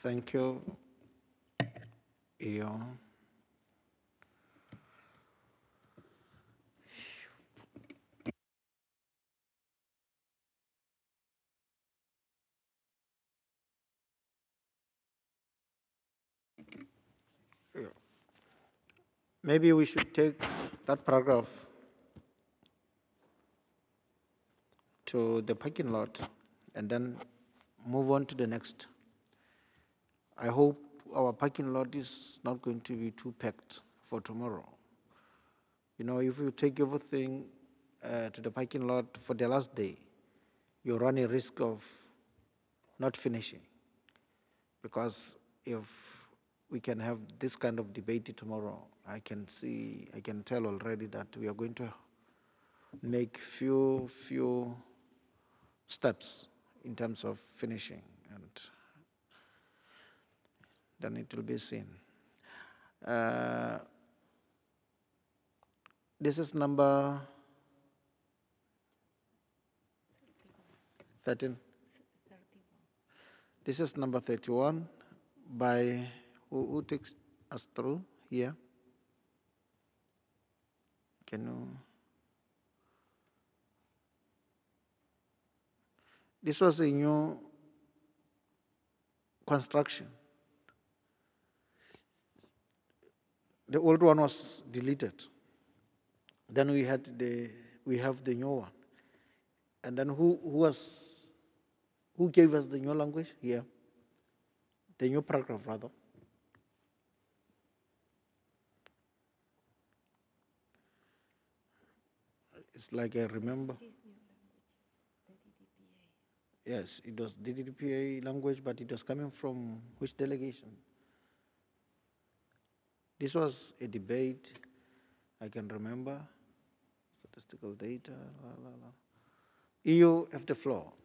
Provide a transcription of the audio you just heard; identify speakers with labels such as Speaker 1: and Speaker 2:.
Speaker 1: Thank you, Iyo. Maybe we should take that paragraph to the parking lot and then move on to the next. I hope our parking lot is not going to be too packed for tomorrow. You know, if you take everything to the parking lot for the last day, you run a risk of not finishing. Because if we can have this kind of debate tomorrow, I can tell already that we are going to make few steps in terms of finishing, and then it will be seen. Uh, this is number 13. This is number 31 by who takes us through here? Can you? This was a new construction. The old one was deleted. Then we have the new one. And then who gave us the new language here? The new paragraph rather. It's like I remember. Yes, it was DDPA language, but it was coming from which delegation? This was a debate, I can remember. Statistical data, la, la, la. EU have the floor.